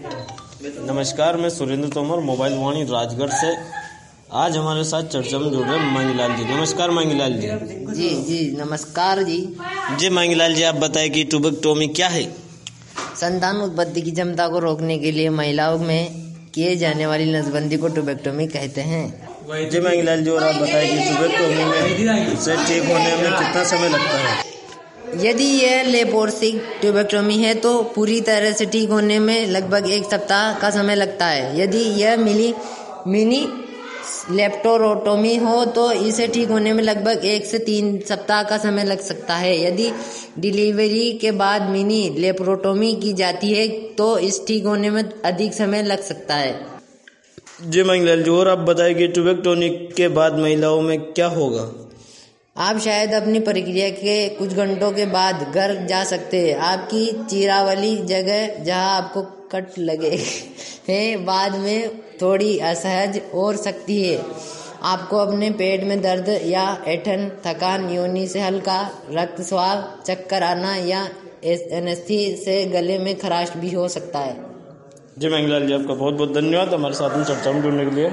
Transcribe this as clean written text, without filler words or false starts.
नमस्कार, मैं सुरेंद्र तोमर, मोबाइल वाणी राजगढ़ से। आज हमारे साथ चर्चा में जुड़ रहे मांगीलाल जी। नमस्कार मांगीलाल जी। जी नमस्कार जी। मांगीलाल जी, आप बताएं कि ट्यूबेक्टोमी क्या है? संतान उत्पत्ति की क्षमता को रोकने के लिए महिलाओं में किए जाने वाली नसबंदी को ट्यूबेक्टोमी कहते हैं। मांगीलाल जी, और आप बताएं कि ट्यूबेक्टोमी में से ठीक होने में कितना समय लगता है? यदि यह लेप्रोसिक ट्यूबेक्टोमी है तो पूरी तरह से ठीक होने में लगभग 1 सप्ताह का समय लगता है। यदि यह मिनी लेप्रोटोमी हो तो इसे ठीक होने में लगभग 1 से 3 सप्ताह का समय लग सकता है। यदि डिलीवरी के बाद मिनी लेप्रोटोमी की जाती है तो इस ठीक होने में अधिक समय लग सकता है। मांगीलाल जी, और आप बताएं कि ट्यूबेक्टोमी के बाद महिलाओं में क्या होगा? आप शायद अपनी प्रक्रिया के कुछ घंटों के बाद घर जा सकते हैं। आपकी चीरा वाली जगह जहां आपको कट लगे है बाद में थोड़ी असहज हो सकती है। आपको अपने पेट में दर्द या ऐंठन, थकान, योनि से हल्का रक्तस्राव, चक्कर आना या एनेस्थीसिया से गले में खराश भी हो सकता है। मांगीलाल जी, आपका बहुत बहुत धन्यवाद हमारे साथ में चर्चा में जुड़ने के लिए।